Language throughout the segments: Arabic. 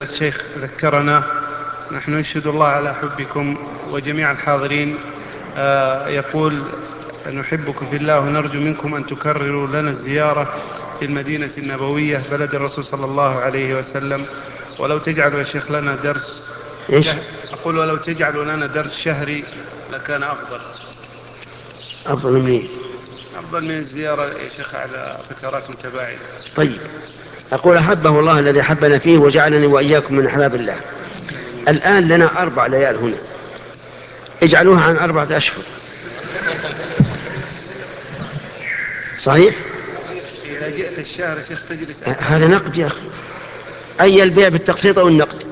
الشيخ ذكرنا. نحن نشهد الله على حبكم وجميع الحاضرين. يقول: نحبكم في الله ونرجو منكم أن تكرروا لنا الزيارة في المدينة النبوية بلد الرسول صلى الله عليه وسلم، ولو تجعلوا يا شيخ لنا درس أقول ولو تجعلوا لنا درس شهري لكان أفضل. أفضل من إيه؟ أفضل من الزيارة يا شيخ على فترات متباعدة. طيب، أقول أحبه الله الذي حبنا فيه وجعلني وإياكم من أحباب الله. الآن لنا 4 ليال هنا، اجعلوها عن 4 أشهر. صحيح؟ إذا جئت الشهر يا شيخ تجلس أكثر. هذا نقد يا أخي. أي البيع بالتقسيط أو النقد؟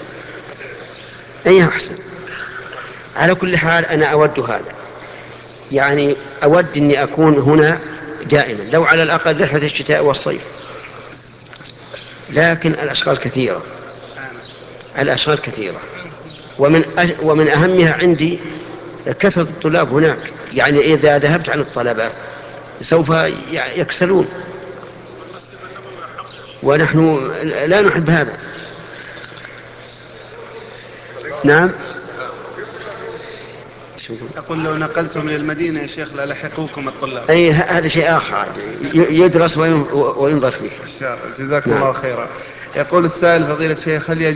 أي أحسن؟ على كل حال أنا أود هذا، يعني أود أني أكون هنا دائما، لو على الأقل رحلة الشتاء والصيف. لكن الأشغال كثيرة، الأشغال كثيرة، ومن أهمها عندي كثرة الطلاب هناك. يعني إذا ذهبت عن الطلبة سوف يكسلون، ونحن لا نحب هذا. نعم. أقول لو نقلتم للمدينة يا شيخ للحقوكم الطلاب. أي هذا شيء آخر يدرس وينظر فيه. إن شاء الله. جزاكم نعم. الله خيرا. يقول السائل: فضيلة الشيخ، هل